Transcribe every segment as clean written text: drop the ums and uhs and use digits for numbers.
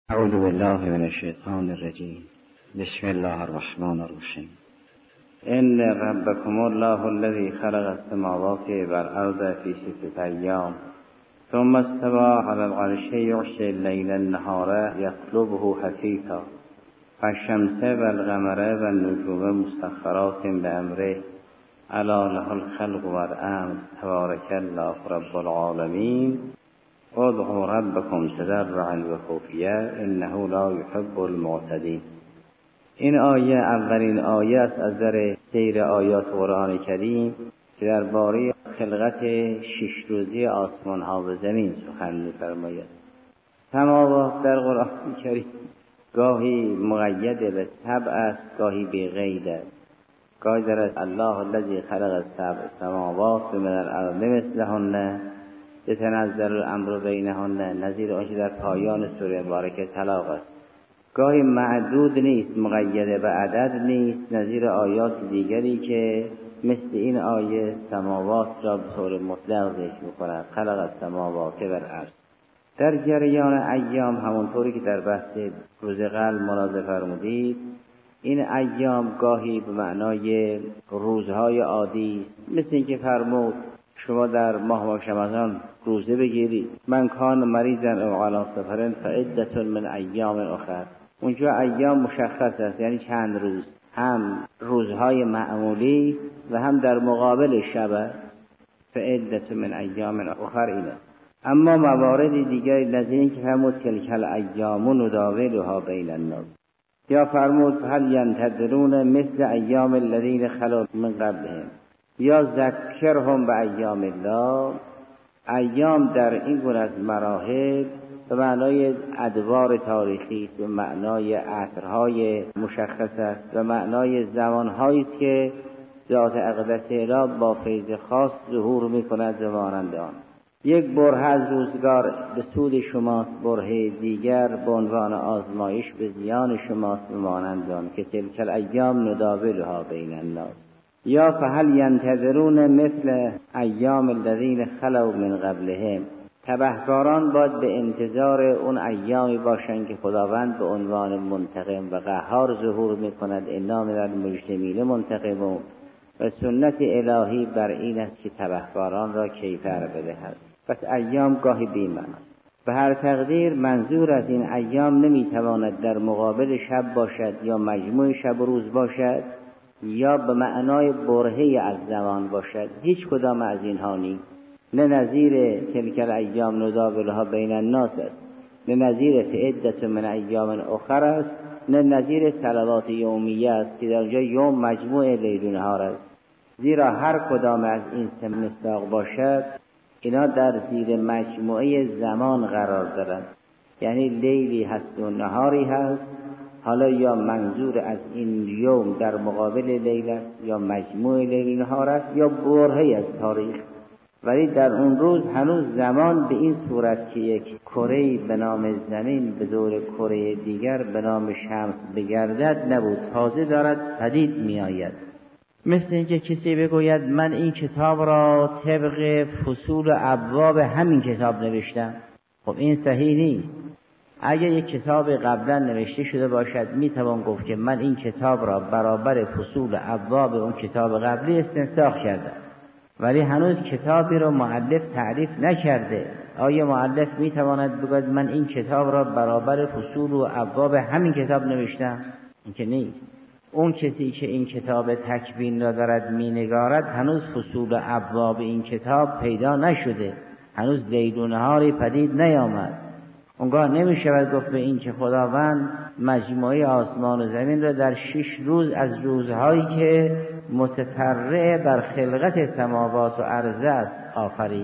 اعوذ بالله من الشیطان الرجیم. بسم الله الرحمن الرحیم. ان ربکم الله الذی خلق السماوات والارض فی 6 ایام ثم استوى على العرش یغشی الليل النهار یطلبه حثیثا فالشمس والقمر والنجوم مسخرات بامره الا له الخلق والامر تبارک الله رب العالمین. ادعوا ربکم تضرعا و خفیا انه لا یحب المعتدین. این آیه اولین آیه است از در سیر آیات قرآن کریم که درباره خلقت 6 روزی آسمان ها و زمین سخن می‌فرماید. سماوات در قرآن کریم گاهی مقید به 7 است، گاهی به قید است. گاهی در الله الذی خلق 7 سماوات من الارض مثلهن یتنزل الامر بینهن، نظیر آنچه در پایان سوره مبارکه طلاق است. گاهی معدود نیست، مقید به عدد نیست، نظیر آیات دیگری که مثل این آیه سماوات را به طور مطلق ذکر می‌کند. خلق السماوات والارض. در جریان ایام همونطوری که در بحث روز قبل ملاحظه فرمودید، این ایام گاهی به معنای روزهای عادی است، مثل اینکه فرمود شما در ماه رمضان روزه بگیرید. من کان مریضا او علی سفر فعدة من ایام اخر. اونجا ایام مشخص است، یعنی چند روز، هم روزهای معمولی و هم در مقابل شب است. فعدة من ایام اخر اینه. اما موارد دیگری نظیر این که فرمود تلک الایام نداولها بین الناس، یا فرمود هل ینتظرون مثل ایام الذین خلوا من قبلهم، یا ذکرهم به ایام الله. ایام در این گونه از مراحل به معنای ادوار تاریخی است، به معنای عصرهای مشخص است، به معنای زمانهایی است که ذات اقدس را با فیض خاص ظهور می‌کند و مانند آن. یک برهه از روزگار به سود شماست، برهه دیگر به عنوان آزمایش به زیان شماست و مانند آن که تلک الایام نداولها بین الناس. یا فهل ینتظرون مثل ایام الذین خلوا من قبلهم. تبهکاران باید به انتظار اون ایامی باشند که خداوند به عنوان منتقم و قهار ظهور می‌کند. انا من المجرمین منتقمون. و سنت الهی بر این است که تبهکاران را کیفر بدهد. پس ایام گاهی بی‌معناست. به هر تقدیر منظور از این ایام نمیتواند در مقابل شب باشد، یا مجموع شب و روز باشد، یا به معنای برهه از زمان باشد. هیچ کدام از اینها نیست. نه نظیر تلک الایام نداولها بین الناس است، نه نظیر فعدة من ایام اخر است، نه نظیر صلوات یومیه است که در اونجا یوم مجموع لیل و نهار است. زیرا هر کدام از این 3 مصداق باشد اینا در زیر مجموعه زمان قرار دارند، یعنی لیلی هست و نهاری هست. حالا یا منظور از این یوم در مقابل لیل است، یا مجموع لیل و نهار است، یا برهه‌ای از تاریخ. ولی در اون روز هنوز زمان به این صورت که یک کره‌ای به نام زمین به دور کره دیگر به نام شمس بگردد نبود، تازه دارد پدید می آید. مثل اینکه کسی بگوید من این کتاب را طبق فصول و ابواب همین کتاب نوشتم. خب این صحیح نیست. اگر یک کتاب قبلا نوشته شده باشد میتوان گفت که من این کتاب را برابر فصول و ابواب اون کتاب قبلی استنساخ کردم، ولی هنوز کتابی را مؤلف تعریف نکرده. آیا مؤلف میتواند بگوید من این کتاب را برابر فصول و ابواب همین کتاب نوشتم؟ این که نیست. اون کسی که این کتاب تکوین را دارد مینگارد هنوز فصول و ابواب این کتاب پیدا نشده، هنوز لیل و نهاری پدید نیامد. اونگاه نمیشود گفت به این که خداوند مجموعه آسمان و زمین را در 6 روز از روزهایی که متفرع بر خلقت سماوات و ارض است آفرید.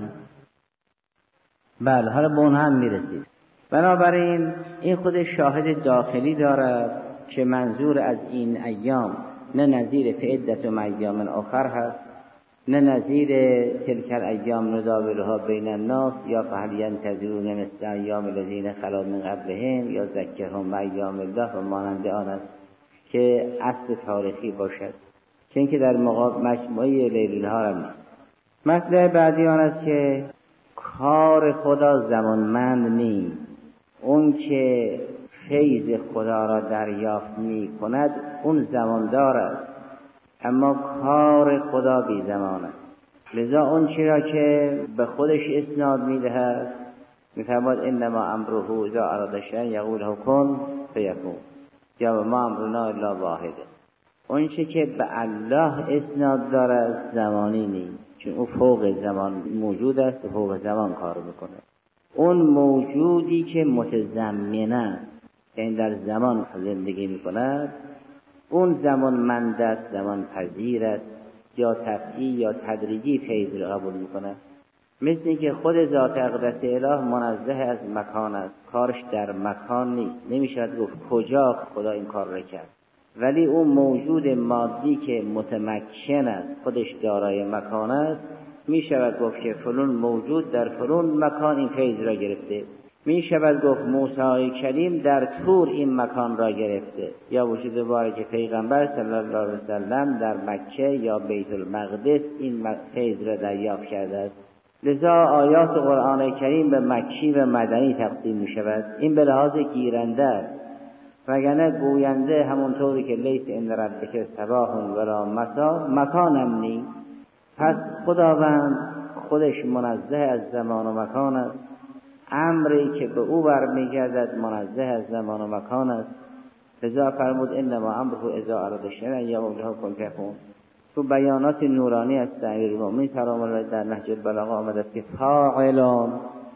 بله، حالا به اون هم میرسید. بنابراین این خود شاهد داخلی دارد که منظور از این ایام نه نظیر فعدة من ایام آخر هست، نه نظیر تلک الایام نداولها بین الناس، یا فهل ینتظرون مثل ایام الذین خلوا من قبلهم، یا ذکرهم به ایام الله و مانند آن است که اصل تاریخی باشد، که اینکه در مجموعه لیل و نهار نیست. مطلب بعدی آن است که کار خدا زمانمند نیست. اون که فیض خدا را دریافت می کند اون زماندار است، اما کار خدا بی زمان است. لذا اون چی را که به خودش اسناد می دهد می‌فرماید انما امره اذا اراد شیئا یقول له کن فیکون، یا ما امرنا الا واحده. اون چی که به الله اسناد دارد زمانی نیست، چون او فوق زمان موجود است و فوق زمان کار میکنه. اون موجودی که متضمن است، یعنی در زمان زندگی میکند، اون زمان مند است، زمان پذیر است، یا طبعی یا تدریجی فیض را قبول میکند. مثل اینکه خود ذات اقدس اله منزه از مکان است، کارش در مکان نیست، نمیشود گفت کجا خدا این کار را کرد. ولی اون موجود مادی که متمکن است، خودش دارای مکان است، میشود گفت که فلان موجود در فلان مکان این فیض را گرفته. میشود گفت موسی کلیم در طور این مکان را گرفته، یا وجود بارک پیغمبر صلی الله علیه وسلم در مکه یا بیت المقدس این فیض را دریافت کرده است. لذا آیات قرآن کریم به مکی و مدنی تقسیم می شود. این به لحاظ گیرنده است، وگرنه گوینده همونطوری که لیس ان ربک صباح ولا مسا مکانم نیست. پس خداوند خودش منزه از زمان و مکان است، امری که به او برمیگردد منزه از زمان و مکان است. لذا فرمود انما امره اذا اراد شیئا یقول له کن فیکون. تو بیانات نورانی است امیرالمومنین سلام الله در نهج البلاغه آمده است که فاعل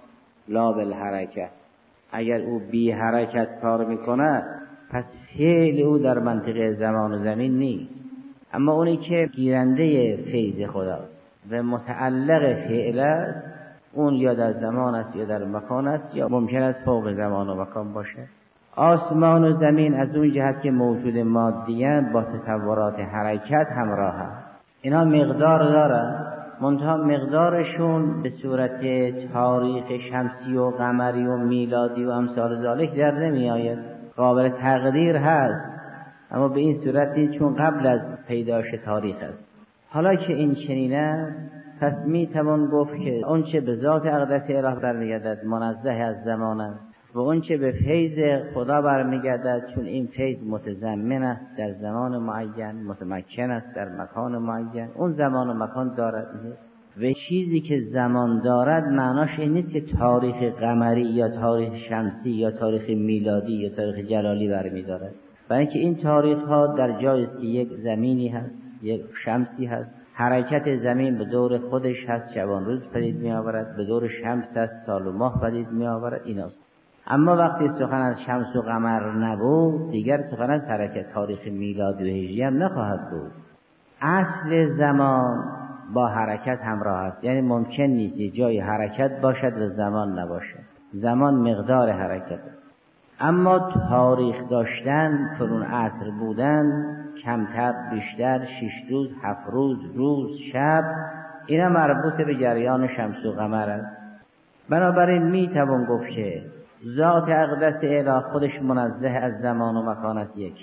لا بالحرکه، اگر او بی حرکت کار میکنه پس فعل او در منطقه زمان و زمین نیست. اما اونی که گیرنده فیض خداست و متعلق فعل است، اون یا در زمان است یا در مکان است، یا ممکن است فوق زمان و مکان باشه. آسمان و زمین از اون جهت که موجود مادی‌اند با تطورات حرکت همراه هست. اینا مقدار دارن، منتها مقدارشون به صورت تاریخ شمسی و قمری و میلادی و امثال ذالک در نمی آید، قابل تقدیر هست، اما به این صورت نیست چون قبل از پیدایش تاریخ است. حالا که این چنین است، پس می توان گفت که اون چه به ذات اقدس اله برمیگردد منزه از زمان است و اون چه به فیض خدا برمیگردد، چون این فیض متضمن است در زمان معین، متمکن است در مکان معین، اون زمان و مکان دارد. و چیزی که زمان دارد معناش این نیست که تاریخ قمری یا تاریخ شمسی یا تاریخ میلادی یا تاریخ جلالی برمی‌دارد، برای اینکه این تاریخ ها در جایی است که یک زمینی هست، یک شمسی هست، حرکت زمین به دور خودش هست، شبان روز پدید می آورد، به دور شمس هست، سال و ماه پدید می آورد، ایناست. اما وقتی سخن از شمس و قمر نبود، دیگر سخن از حرکت تاریخ میلادی و هجری هم نخواهد بود. اصل زمان با حرکت همراه است، یعنی ممکن نیست یه جای حرکت باشد و زمان نباشد. زمان مقدار حرکت است. اما تاریخ داشتن، فرون عصر بودن، کمتر بیشتر، 6 روز، 7 روز، شب، اینا مربوط به جریان شمس و قمر است. بنابراین می توان گفت که ذات اقدس اله خودش منزه از زمان و مکان است. یک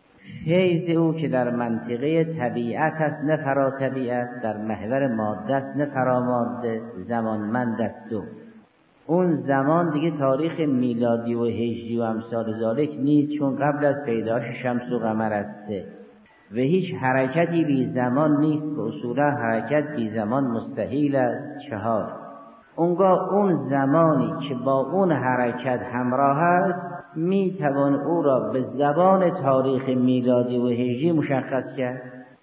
فیض او که در منطقه طبیعت است، نه فرا طبیعت، در محور ماده است نه فرا ماده، زمانمند است. دو اون زمان دیگه تاریخ میلادی و هجری و امثال ذالک نیست، چون قبل از پیدایش شمس و قمر است. سه و هیچ حرکتی بی زمان نیست، به اصولا حرکت بی زمان مستحیل است. 4 اونگاه اون زمانی که با اون حرکت همراه است می توان او را به زبان تاریخ میلادی و هجری مشخص کرد.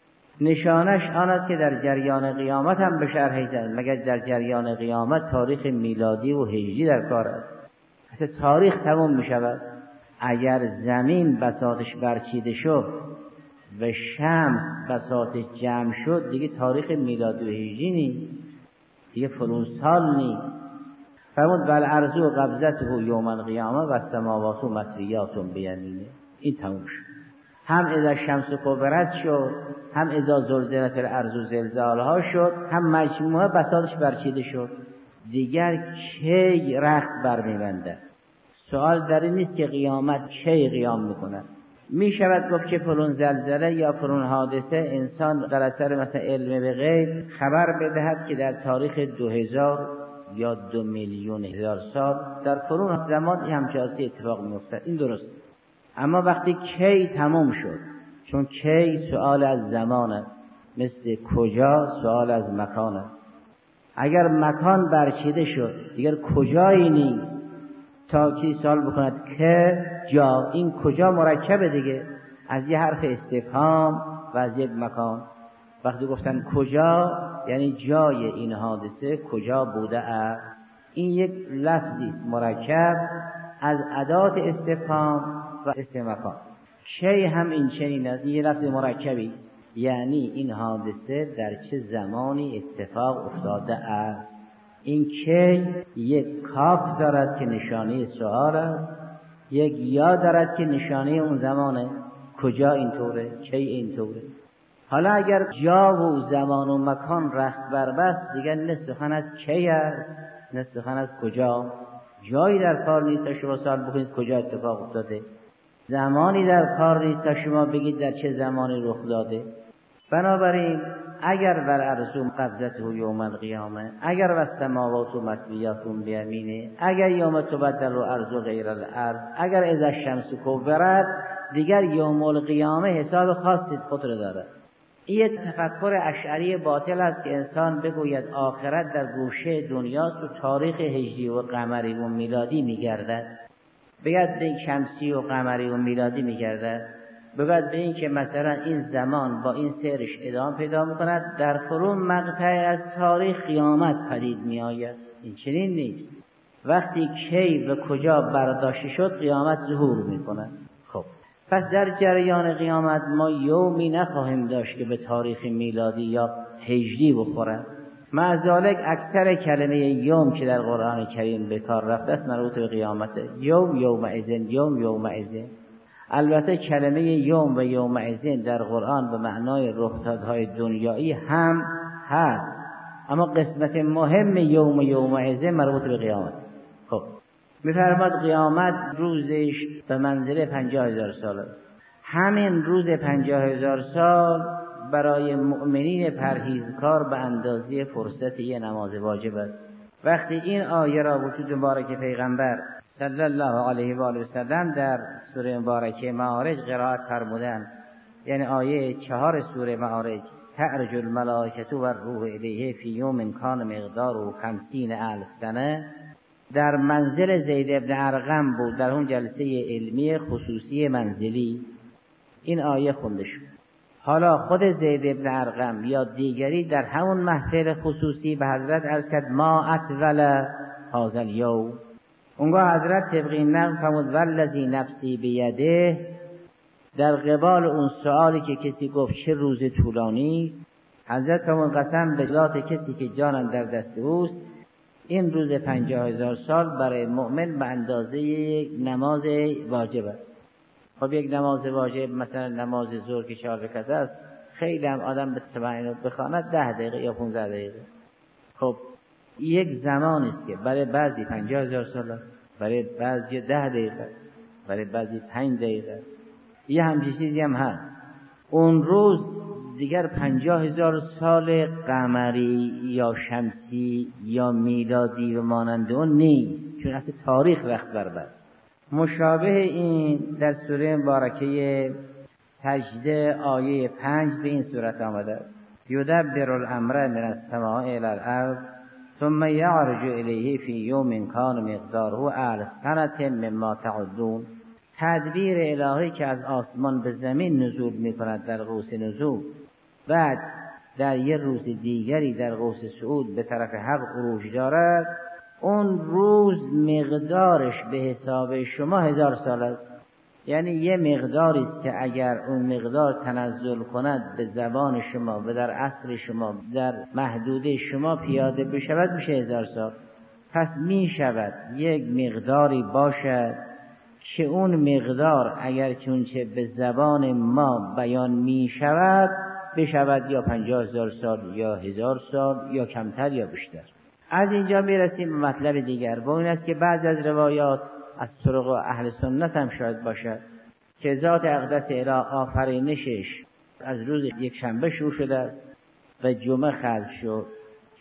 نشانش آن است که در جریان قیامت هم به شرح زد، مگر در جریان قیامت تاریخ میلادی و هجری در کار است؟ اصلا تاریخ تمام می شود اگر زمین بساطش برچیده شد و شمس بساطش جمع شد، دیگه تاریخ میلادی و هجری نیست، دیگه فلان سال نیست. فرمود والارض قبضته یوم القیامه و السماوات مطویات بیمینه. این تموم شد. هم اذا شمس کبرت شد، هم اذا زلزلت الارض زلزالها شد، هم مجموعه بساطش برچیده شد، دیگر کی رخت برمیبنده. سوال در این نیست که قیامت کی قیام میکنه. می شود گفت که فلان زلزله یا فلان حادثه انسان در اثر مثلا علم به غیب خبر بدهد که در تاریخ 2000 یا 2,000,000 سال در فرون زمان همچین اتفاق می‌افتد. این درست. اما وقتی کی تمام شد، چون کی سوال از زمان است، مثل کجا سوال از مکان است. اگر مکان برچیده شد دیگر کجایی نیست تا کی سوال بکند که جا. این کجا مرکبه دیگه از یه حرف استفهام و از یک مکان. وقتی گفتن کجا یعنی جای این حادثه کجا بوده است. این یک لفظی است مرکب از ادات استفهام و اسم مکان. کی هم این چنین است، یه لفظ مرکبی است، یعنی این حادثه در چه زمانی اتفاق افتاده است. این کی یک کاف دارد که نشانه سؤال است، یک یا دارد که نشانه اون زمانه. کجا اینطوره، کی اینطوره. حالا اگر جا و زمان و مکان رخت بربست دیگر نه سخن از کی است نه سخن از کجا. جایی در کار نیست تا شما سوال بکنید کجا اتفاق افتاده، زمانی در کار نیست تا شما بگید در چه زمانی رخ داده. بنابراین اگر بر ارض قبضته یوم القیامه، اگر و السماوات مطویات بیمینه، اگر یوم تبدل الارض غیر الارض، اگر اذا الشمس کورت، دیگر یوم القیامه حساب خاصی خود دارد. این تفکر اشعری باطل است که انسان بگوید آخرت در گوشه دنیاست و تاریخ هجری و قمری و میلادی میگردد، بگید به شمسی و قمری و میلادی میگردد، بگید به این که مثلا این زمان با این سیرش ادامه پیدا میکند، در فرون مقطعی از تاریخ قیامت پدید میآید. این چنین نیست. وقتی کی و کجا برداشته شد قیامت ظهور میکند. خب پس در جریان قیامت ما یومی نخواهیم داشت که به تاریخ میلادی یا هجری بخورد. مع ذالک اکثر کلمه یوم که در قرآن کریم به کار رفته است مربوط به قیامته. یومئذ، یومئذ. البته کلمه یوم و یومئذ در قرآن به معنای رخدادهای دنیایی هم هست، اما قسمت مهم یوم و یومئذ مربوط به قیامت. خب می‌فرماد قیامت روزش به منزله 50,000 سال است. همین روز 50,000 سال برای مؤمنین پرهیزکار به اندازه فرصت یه نماز واجب است. وقتی این آیه را وجود مبارک پیغمبر صلی الله علیه و آله و سلم در سوره مبارکه معارج قرائت فرمودند، یعنی آیه 4 سوره معارج، تعرج الملائکه و الروح الیه فی یوم کان مقداره 50,000 سنه، در منزل زید ابن ارقم بود، در اون جلسه علمی خصوصی منزلی این آیه خونده شد. حالا خود زید ابن ارقم یا دیگری در همون محفل خصوصی به حضرت عرض کرد ما اطول هذا الیوم. اونگاه حضرت طبق این نقل فرمود والذی نفسی بیده، در قبال اون سوالی که کسی گفت چه روز طولانی است، حضرت فرمود قسم به ذات کسی که جانم در دست اوست، این روز 50,000 سال برای مؤمن به اندازه یک نماز واجب است. خب یک نماز واجب مثلا نماز ظهر که 4 رکعت است، خیلی هم آدم به تمام بخواند 10 دقیقه یا 15 دقیقه. خب یک زمان است که برای بعضی 50,000 سال است، برای بعضی 10 دقیقه است، برای بعضی 5 دقیقه است. یه همچین چیزی هم هست. اون روز دیگر 50,000 سال قمری یا شمسی یا میلادی و مانند اون نیست، چون اصلا تاریخ رخت بربست. مشابه این در سوره مبارکه سجده آیه 5 به این صورت آمده است: یدبر الامر من السماء الی الارض ثم یعرج الیه فی یوم کان مقداره 1000 سنه مما تعدون. تدبیر الهی که از آسمان به زمین نزول می‌کند در قوس نزول، بعد در یه روز دیگری در قوس صعود به طرف حق خروج دارد، اون روز مقدارش به حساب شما 1000 سال است. یعنی یه مقداری است که اگر اون مقدار تنزل کند به زبان شما و در عصر شما در محدوده شما پیاده بشود میشه 1000 سال. پس میشود یک مقداری باشد که اون مقدار اگر چونچه به زبان ما بیان میشود بشود یا 50,000 سال یا 1000 سال یا کمتر یا بیشتر. از اینجا میرسیم به مطلب دیگر، و این است که بعض از روایات از طرق اهل سنت هم شاید باشد که ذات اقدس اله آفرینشش از روز یک شنبه شروع شده است و جمعه خلق شد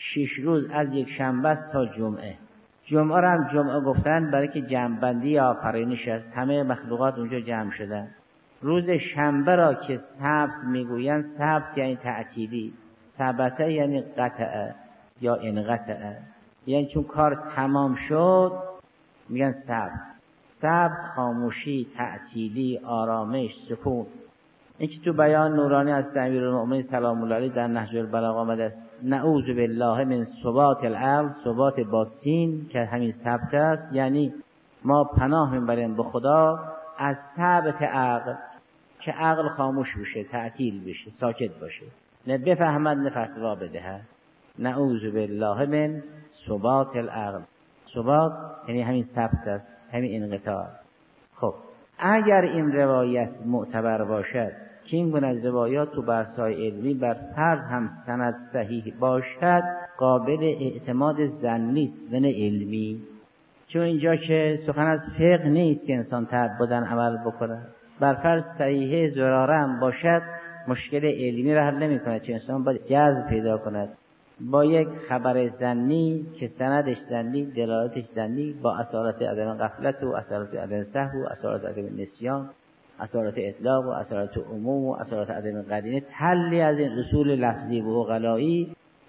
6 روز از یک شنبه است تا جمعه. جمعه را هم جمعه گفتن برای که جمع‌بندی یا آفرینش است، همه مخلوقات اونجا جمع شدن. روز شنبه را که سبت میگویند، سبت یعنی تعطیلی، سبته یعنی قطعه یا انقطعه، یعنی چون کار تمام شد میگن سبت. سبت خاموشی، تعطیلی، آرامش، سکون. این که تو بیان نورانی از امیرالمؤمنین سلام الله علیه در نهج البلاغه آمده است، نعوذ بالله من ثبات العقل، ثبات با سین که همین ثبت است، یعنی ما پناه میبریم به خدا از ثبت عقل، که عقل خاموش بشه، تعطیل بشه، ساکت باشه، نه بفهمد نه فتوا بدهد. نعوذ بالله من ثبات العقل. ثبات یعنی همین ثبت است، همین انقطاع. خب اگر این روایت معتبر باشد، که این گونه از روایات تو بحث‌های علمی بر فرض هم سند صحیح باشد، قابل اعتماد ظنی است و نه علمی، چون اینجا که سخن از فقه نیست که انسان تعبداً عمل بکنه. بر فرض صحیحه زراره هم باشد، مشکل علمی را حل نمی‌کند، چون انسان باید جذب پیدا کند با یک خبر ظنی که سندش ظنی، دلالتش ظنی، با اثرات عدم غفلت و اثرات عدم سهو و اثرات عدم نسیان، اثرات اطلاق و اثرات عموم و اثرات عدم قرینه، تلی از این اصول لفظی و عقلایی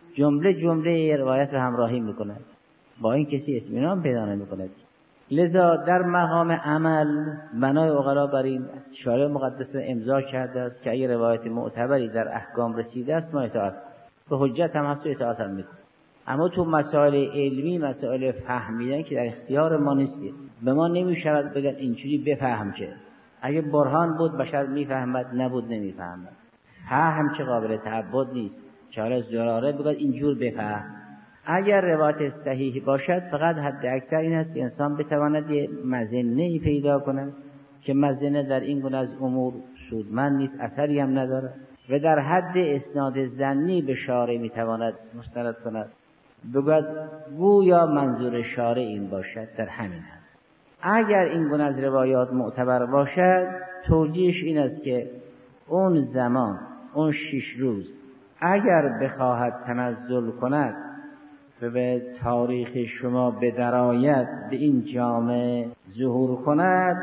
جمله روایت را همراهی می‌کند. با این کسی اطمینان پیدا نمی‌کند. لذا در مقام عمل بنای عقلا بر این شارع مقدس امضا کرده است که اگر روایت معتبری در احکام رسیده است ما اطاعت، به حجت هم هست و اطاعت هم میکنیم. اما تو مسائل علمی، مسائل فهمیدن که در اختیار ما نیست، به ما نمیشود بگن اینجوری بفهم، که اگه برهان بود بشر میفهمد، نبود نمیفهمد. فهم چه قابل تعبد نیست، چاره زراره بگن اینجور بفهم. اگر روایت صحیح باشد فقط حد اکثر این است که انسان بتواند یه مظنه پیدا کند که مظنه در این گونه از امور سودمند نیست، اثری هم نداره و در حد اسناد ظنی به شارع میتواند مستند کند، بگوید گویا منظور شارع این باشد، در همین حد. اگر این گونه از روایات معتبر باشد، توجیهش این است که اون زمان، اون 6 روز اگر بخواهد تنزل کند و به تاریخ شما بدرآید، به این جامعه ظهور کند،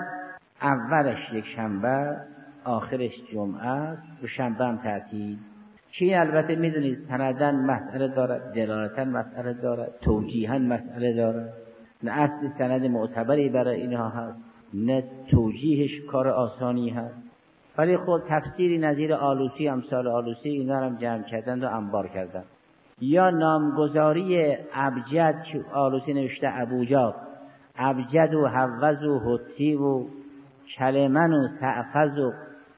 اولش یک شنبه است، آخرش جمعه است و شنبه هم تعطیل. که البته میدونید سندن مسئله دارد، دلالتن مسئله دارد، توجیهن مسئله دارد، نه اصل سند معتبری برای اینها هست، نه توجیهش کار آسانی هست. ولی خود تفسیری نظیر آلوسی، امثال آلوسی، اینا هم جمع کردند و انبار کردند. یا نامگذاری ابجد که آلوسی نوشته ابوجاد، ابجد و حوز و حطی و کلمن و سعفز و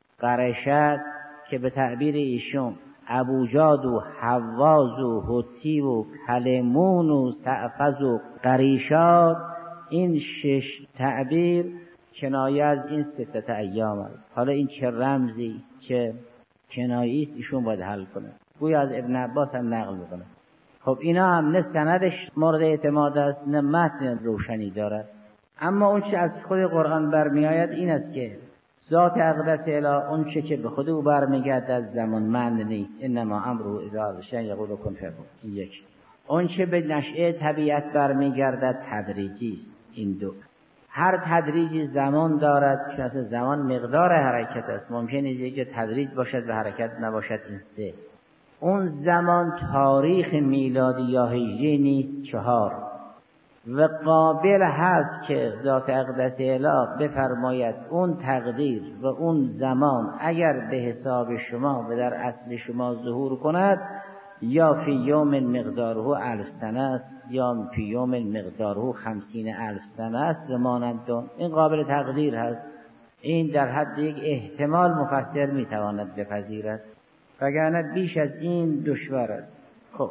قرشد، که به تعبیر ایشون ابوجاد و حواز و حطی و کلمون و سعفز و قریشاد، این 6 تعبیر کنایه از این 6 ایام است. حالا این چه رمزی است، چه کنایه‌ای است، ایشون باید حل کنه. گویا از ابن عباس هم نقل میکنه. خب اینا هم نه سندش مورد اعتماد است، نه متن روشنی دارد. اما اون چه از خود قرآن برمیآید این است که ذات اقدس اله، اون چه که به خود او برمیگردد زمانمند نیست. انما امره اذا اراد شیئا یقول کن فیکون. این یک. اون چه به نشأه طبیعت برمیگردد تدریجی است. این دو. هر تدریجی زمان دارد، چون زمان مقدار حرکت است. ممکنه یک تدریج باشد و حرکت نباشد. این 3. اون زمان تاریخ میلادی یا هجری نیست، 4. و قابل هست که ذات اقدس اله بفرماید اون تقدیر و اون زمان اگر به حساب شما و در اصل شما ظهور کند، یا فی یوم مقداره 1000 سنه است، یا فی یوم مقداره 50,000 سنه است و مانند این قابل تقدیر هست. این در حد یک احتمال مفسر میتواند بپذیرد، وگرنه بیش از این دشوار است. خب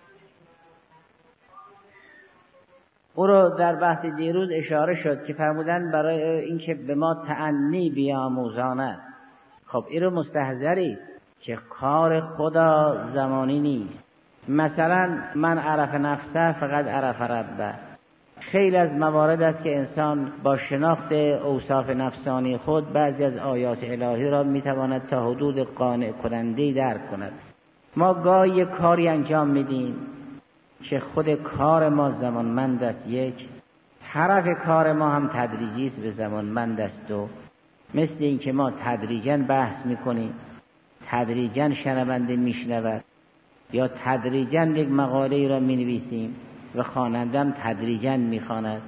او رو در بحث دیروز اشاره شد که فرمودن برای اینکه به ما تأنی بیاموزاند. خب این رو مستحضری که کار خدا زمانی نیست. مثلا من عرف نفسه فقط عرف ربه. خیلی از موارد است که انسان با شناخت اوصاف نفسانی خود بعضی از آیات الهی را میتواند تا حدود قانع کننده درک کند. ما گاهی کاری انجام میدیم، که خود کار ما زمانمند است، یک طرف کار ما هم تدریجی است به زمانمند است. دو، مثل این که ما تدریجاً بحث میکنیم، تدریجاً شنونده میشنود، یا تدریجاً یک مقاله را مینویسیم و خوانندم تدریجاً میخواند.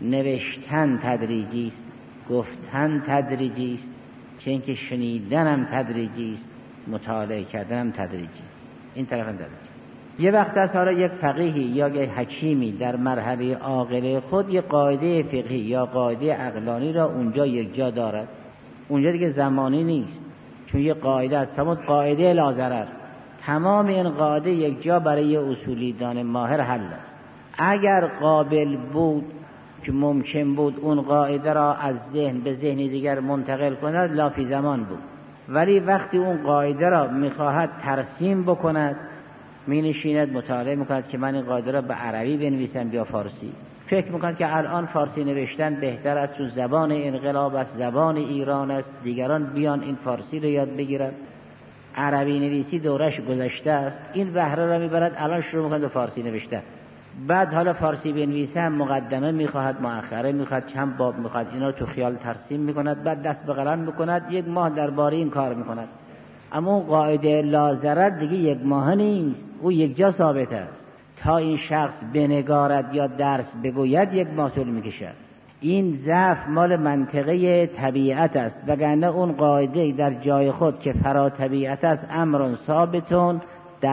نوشتن تدریجی است، گفتن تدریجی است، چه اینکه شنیدنم تدریجی است، مطالعه کردنم تدریجی. این طرف هم تدریجی. یه وقت است حالا یک فقیهی یا یک حکیمی در مرحله عاقله خود یک قاعده فقهی یا قاعده عقلانی را اونجا یک جا دارد، اونجا دیگه زمانی نیست، چون یه قاعده است، فرمود قاعده لا-ضرر. تمام این قاعده یک جا برای اصولی دان ماهر حل است. اگر قابل بود که ممکن بود اون قاعده را از ذهن به ذهن دیگر منتقل کند، لافی زمان بود. ولی وقتی اون قاعده را میخواهد ترسیم بکند، می نشیند مطالعه میکند که من این قاعده را به عربی بنویسم یا فارسی. فکر میکند که الان فارسی نوشتن بهتر است، چون زبان انقلاب است، زبان ایران است، دیگران بیان این فارسی رو یاد بگیرند. عربی نویسی دورش گذشته است. این بهره را میبرد، الان شروع میکند به فارسی نوشتن. بعد حالا فارسی بنویسم مقدمه میخواهد، مؤخره میخواهد، چند باب میخواهد، اینا تو خیال ترسیم میکند، بعد دست به قلم میکند، یک ماه درباره این کار میکند. اما اون قاعده لا-ضرر دیگه یک ماه نیست، او یک جا ثابت است. تا این شخص بنگارد یا درس بگوید یک ماه طول میکشد. این ضعف مال منطقه طبیعت است، وگرنه اون قاعده در جای خود که فرا طبیعت است، امر ثابتون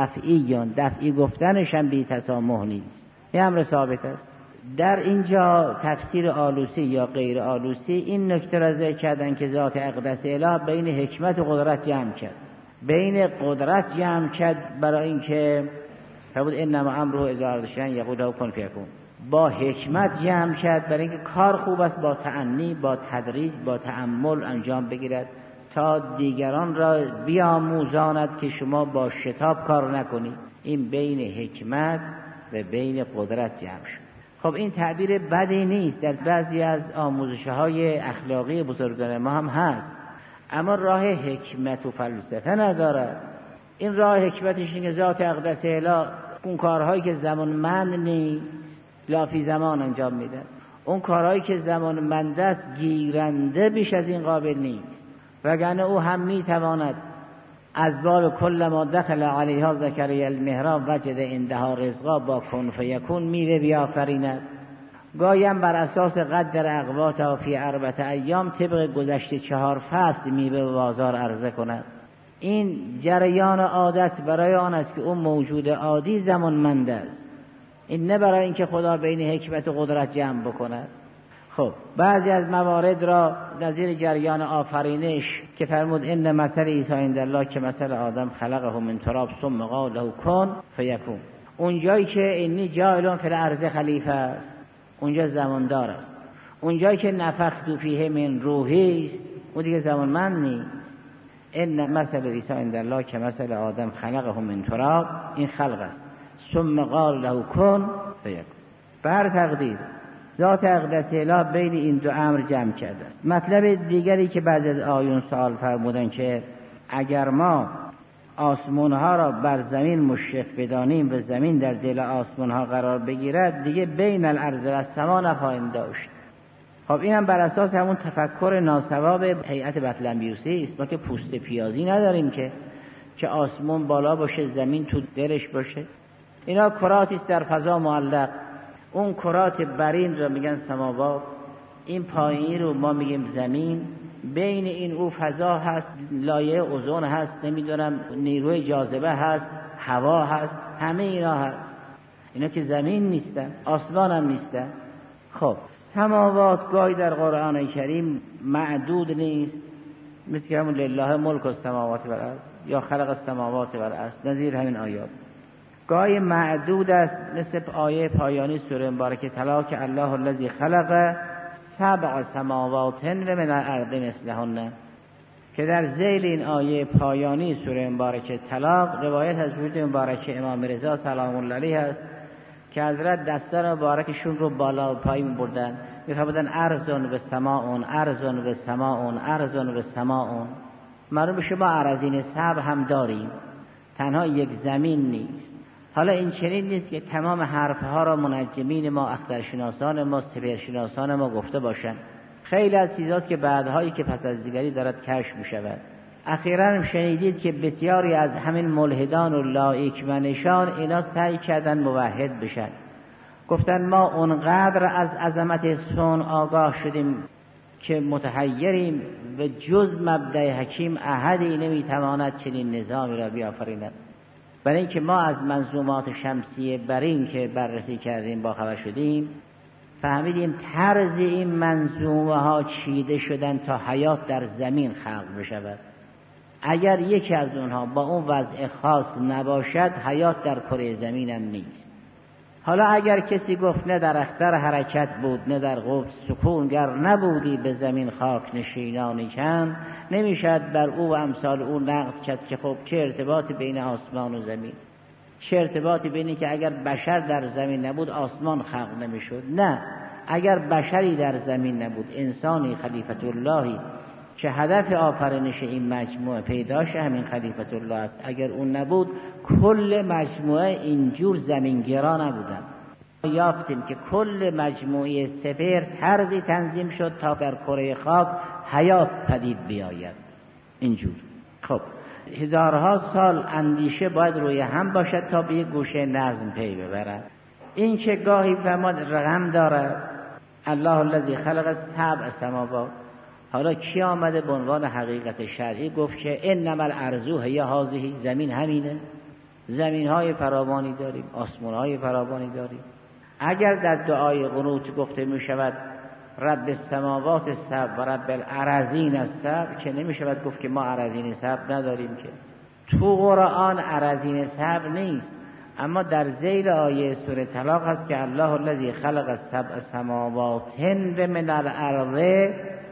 دفعی گفتنش هم بی تسامح نیست، این امر ثابت است. در اینجا تفسیر آلوسی یا غیر آلوسی این نکته را ذکر کردن که ذات اقدس اله بین حکمت و قدرت جمع کرد، بین قدرت جمع کرد برای اینکه فرمود انما امره اذا اراد شیئا یقول له کن فیکون، با حکمت جمع کرد برای اینکه کار خوب است با تأنی، با تدریج، با تأمل انجام بگیرد، تا دیگران را بیاموزاند که شما با شتاب کار نکنید. این بین حکمت و بین قدرت جمع شد. خب این تعبیر بدی نیست، در بعضی از آموزش‌های اخلاقی بزرگان ما هم هست، اما راه حکمت و فلسفه ندارد. این راه حکمتش اینه که ذات اقدس اله اون کارهایی که زمانمند نیست لافی زمان انجام میده، اون کارهایی که زمانمند است گیرنده بیش از این قابل نیست، وگرنه او هم میتواند از باب کل ما دخل علیها زکریا المحراب وجد عندها رزقا با کن فیکون میوه بیافریند. گایم بر اساس قدر اقواتها فی 4 ایام طبق گذشته 4 فصل میوه به بازار عرضه کند. این جریان عادت برای آن است که اون موجود عادی زمانمند است، این نه برای اینکه خدا بین حکمت و قدرت جمع بکند. خب بعضی از موارد را نظیر جریان آفرینش که فرمود ان مثل عیسی عند الله که مثل آدم خلقه من تراب ثم قال له کن فیکون، اونجایی که انی جاعل فی الارض خلیفه است اونجا زماندار است، اونجایی که نفخت فیه من روحی است اون دیگه زمانمند نیست. ان مثل عیسی عند الله که مثل آدم خلقه من تراب، این خلق است، ثم قال له کن فیکون. بر تقدیر ذات اقدس اله بین این دو امر جمع کرده است. مطلب دیگری که بعد از آیون سوال فرمودن که اگر ما آسمانها را بر زمین مشرف بدانیم و زمین در دل آسمانها قرار بگیرد دیگه بین الارض و السما نخواهیم داشت. خب اینم بر اساس همون تفکر ناسواب هیئت بطلمیوسی است. ما که پوست پیازی نداریم که آسمان بالا باشه زمین تو دلش باشه. اینا کراتی است در فضا معلق. اون کرات برین رو میگن سماوات، این پایینی رو ما میگیم زمین، بین این او فضا هست، لایه اوزون هست، نمیدونم نیروی جاذبه هست، هوا هست، همه اینا هست. اینا که زمین نیستن، آسمان هم نیستن. خب سماوات گاهی در قرآن کریم معدود نیست، مثل که همون لله ملک السماوات والارض یا خلق السماوات والارض، نظیر همین آیات. گاهی معدود است، مثل آیه پایانی سوره مبارکه طلاق که الله الذی خلق 7 سماوات و من الارض مثلهن، که در ذیل این آیه پایانی سوره مبارکه طلاق روایت از وجود مبارکه امام رضا سلام الله علیه است که حضرت دستان مبارکشون رو بالا و پایین بردن، می‌فرمودن ارضون و سماعون، ارضون و سماعون، ارضون و سماعون. معلوم شما اراضین 7 هم داریم، تنها یک زمین نیست. حالا این چنین نیست که تمام حرفها را منجمین ما، اخترشناسان ما، سپهرشناسان ما گفته باشند. خیلی از چیزاست که بعدهایی که پس از دیگری دارد کشف می شود. اخیراً شنیدید که بسیاری از همین ملحدان و لایک منشان اینا سعی کردن موحد بشن. گفتن ما اونقدر از عظمت صنع آگاه شدیم که متحیریم و جز مبدأ حکیم احدی نمیتواند چنین نظامی را بیافریند. برای اینکه ما از منظومات شمسیه بر این که بررسی کردیم با خبر شدیم، فهمیدیم طرز این منظومه ها چیده شدن تا حیات در زمین خلق بشود. اگر یکی از اونها با اون وضع خاص نباشد، حیات در کره زمین هم نیست. حالا اگر کسی گفت نه در اختر حرکت بود نه در قبض سکون، گر نبودی به زمین خاک نشینانی چند، نمیشد بر او و امثال او نقد کرد که خب چه ارتباطی بین آسمان و زمین، چه ارتباطی بینی که اگر بشر در زمین نبود آسمان خلق نمیشد. نه، اگر بشری در زمین نبود، انسانی خلیفت اللهی که هدف آفرینش این مجموعه پیداش همین خلیفت الله است، اگر اون نبود کل مجموعه اینجور زمینگرا نبودن. یافتیم که کل مجموعه سپهر طرزی تنظیم شد تا در کره خاک حیات پدید بیاید. اینجور خب هزارها سال اندیشه باید روی هم باشد تا به یک گوشه نظم پی ببرد. این که گاهی فرماد رقم دارد الله الذی خلق سبع سماوات، حالا کی آمده به عنوان حقیقت شرعی گفت که انما الارض هی هذه، زمین همینه؟ زمین های فراوانی داریم، آسمان های فراوانی داریم. اگر در دعای قنوت گفته می شود رب السماوات السبع و رب الارضین السبع، که نمی شود گفت که ما ارضین سبع نداریم. که تو قرآن ارضین سبع نیست، اما در ذیل آیه سوره طلاق هست که الله الذی خلق السبع سماوات و من الارض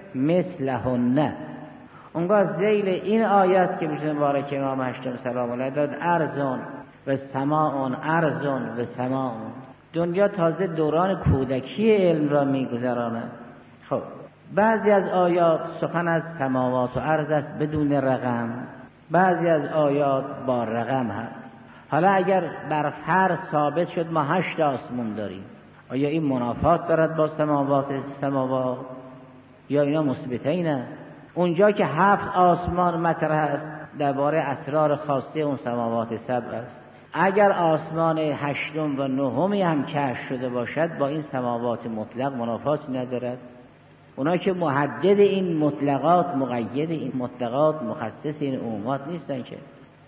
مثلهن. اونگاه ذیل این آیه است که بجن مبارک امام هشتم سلام علیه داد ارزون و سماعون، ارزون و سماعون. دنیا تازه دوران کودکی علم را میگذراند. خب بعضی از آیات سخن از سماوات و ارض است بدون رقم، بعضی از آیات با رقم هست. حالا اگر بر فرض ثابت شد ما 8 آسمون داریم، آیا این منافات دارد با سماوات یا اینا مثبته نه؟ اونجا که 7 آسمان مطرح است درباره اسرار خاصه اون سماوات سبع است. اگر آسمان 8 و 9 هم کشف شده باشد با این سماوات مطلق منافاتی ندارد. اونا که محدد این مطلقات، مقید این مطلقات، مخصص این عمومات نیستن. که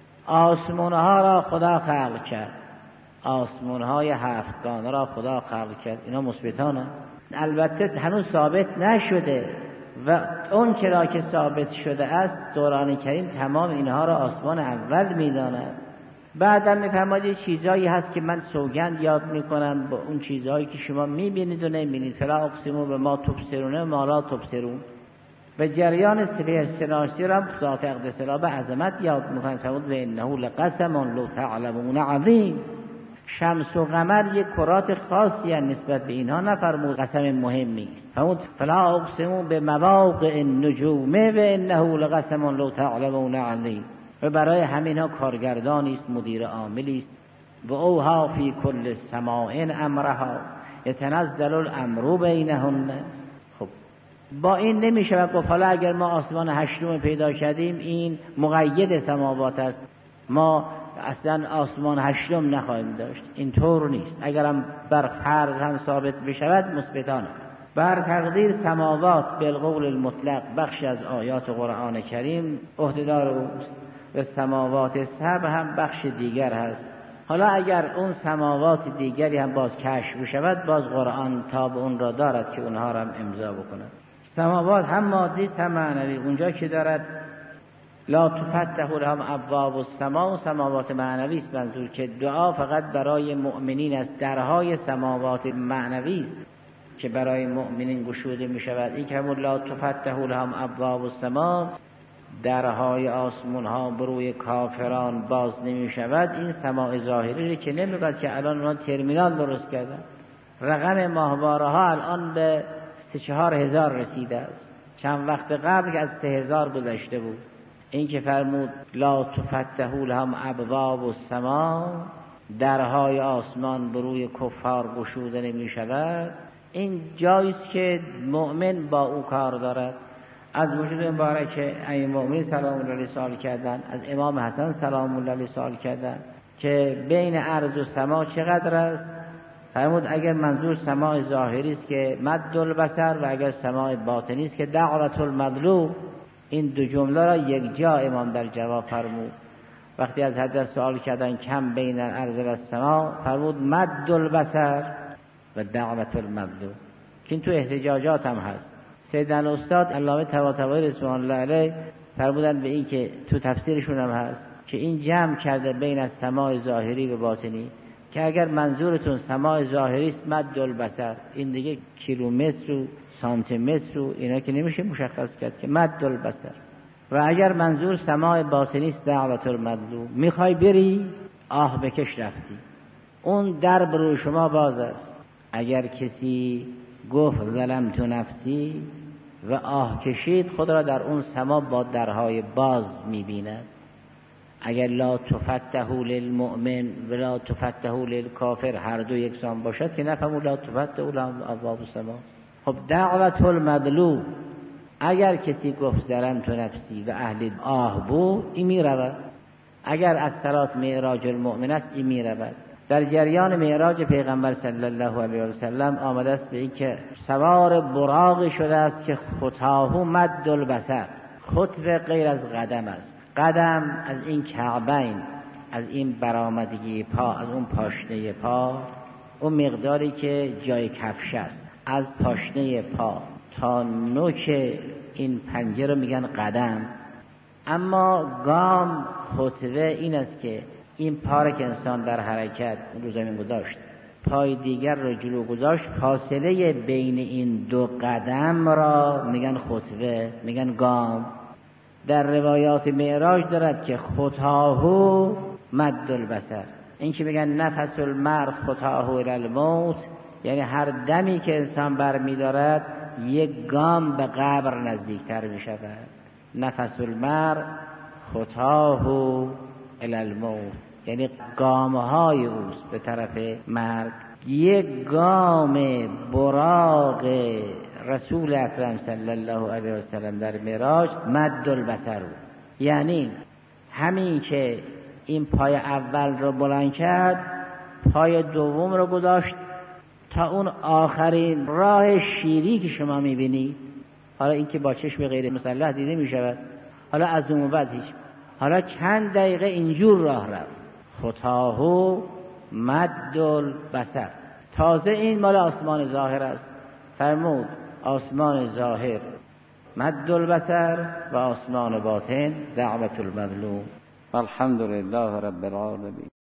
آسمانها را خدا خلق کرد، آسمانهای 7گانه را خدا خلق کرد، اینا مثبتانه. البته هنوز ثابت نشده و اون چرا که ثابت شده است دوران کریم تمام اینها را آسمان اول میداند. بعدم میفرماید چیزایی هست که من سوگند یاد میکنم با اون چیزهایی که شما میبینید و نمیبینید. فلا اقسموا بما تبصرون و ما لا تبصرون. و جریان سپهرشناسی را ذات اقدس را به عظمت یاد میکنم. فرمود و انه لقسم لو تعلمون عظیم. شمس و قمر یک کرات خاصی هست نسبت به اینها، نفرمود قسم مهمی است. فرمود فلا اقسموا بمواقع النجوم و انه لقسم لو تعلمون عظیم. و برای همینها کارگردانی است، مدیر عاملی است. و اوها فی کل سماء امرها یتنزل الامر بینهن. خب با این نمیشه گفت حالا اگر ما آسمان 8 پیدا کردیم این مقید سماوات است، ما اصلا آسمان 8 نخواهیم داشت. اینطور نیست. اگرم بر فرض هم ثابت بشود مثبتانه. بر تقدیر سماوات بالقول المطلق بخش از آیات قرآن کریم عهده‌دار اوست و سماوات سبع هم بخش دیگر هست. حالا اگر اون سماوات دیگری هم باز کشف بشود باز قرآن تاب اون را دارد که اونها را هم امضا بکند. سماوات هم مادی هم معنوی. اونجا که دارد لا تفتح لهم ابواب السماء، سماوات معنوی است منظور، که دعا فقط برای مؤمنین است. درهای سماوات معنوی است که برای مؤمنین گشوده می شود. این که لا تفتح لهم ابواب السماء، درهای آسمان ها بروی کافران باز نمی شود. این سماع ظاهری که نمیگوید که الان اونا ترمینال درست کردن. رقم ماهواره ها الان به 3-4 هزار رسیده است. چند وقت قبل که از 3000 گذشته بود. این که فرمود لا تفتح لهم ابواب السماء، درهای آسمان بر روی کفار گشوده نمی شود، این جاییست که مؤمن با او کار دارد. از وجود مبارک امیر مؤمنین سلام الله علیه سوال کردن، از امام حسن سلام الله علیه سوال کردن که بین ارض و سما چقدر است؟ فرمود اگر منظور سماع ظاهری است که مد البصر و اگر سماع باطنی است که دعوت المظلوم. این دو جمله را یک جا امام در جواب فرمود. وقتی از حضرت سوال کردن کم بین الارض و السما، فرمود مد البصر و دعوت المظلوم، که این تو احتجاجات هم هست. سیدنا استاد علامه طباطبایی رضوان الله علیه فرمودن به این که تو تفسیرشون هم هست که این جمع کرده بین از سماع ظاهری و باطنی، که اگر منظورتون سماع ظاهری است مد البصر، این دیگه کیلومتر و سانتی متر و اینا که نمیشه مشخص کرد، که مد البصر. و اگر منظور سماع باطنی است دعوت المظلوم، میخوای بری آه بکش رفتی، اون در برای شما باز است. اگر کسی گفت ظلمت نفسی و آه کشید، خود را در اون سما با درهای باز میبیند. اگر لا تفتح للمؤمن و لا تفتح للکافر هر دو یکسان باشد که نفهمو لا تفتح لهم ابواب السما. خب دعوت المظلوم، اگر کسی گفت ظلمت نفسی و اهل آه بود، این میرود. اگر از صلات معراج المؤمن است، این میرود. در جریان معراج پیغمبر صلی الله علیه و سلم آمده است به این که سوار براقی شده است که خطاه مد البصر، خطوه غیر از قدم است. قدم از این کعبین، از این برآمدگی پا، از اون پاشنه پا، اون مقداری که جای کفش است، از پاشنه پا تا نوک این پنجه رو میگن قدم. اما گام، خطوه این است که این پا که انسان در حرکت رو زمین گذاشت، پای دیگر رو جلو گذاشت، فاصله بین این دو قدم را میگن خطوه، میگن گام. در روایات معراج دارد که خطاهو مد البصر، این که میگن نفس المرء خطاهو الی الموت، یعنی هر دمی که انسان برمی‌دارد یک گام به قبر نزدیکتر میشود. نفس المرء خطاهو الی الموت، یعنی گام‌های اوست به طرف مرگ. یک گام براق رسول اکرم صلی الله علیه و سلم در معراج مد البصر، یعنی همین که این پای اول رو بلند کرد، پای دوم رو گذاشت تا اون آخرین راه شیری که شما میبینید. حالا این که با چشم غیر مسلح دیده میشود، حالا از اون بعد هیچ. حالا چند دقیقه اینجور راه رفت، خطاهو مد البصر. تازه این مال آسمان ظاهر است. فرمود آسمان ظاهر مد البصر و آسمان باطن دعوت المظلوم. الحمد لله رب العالمین.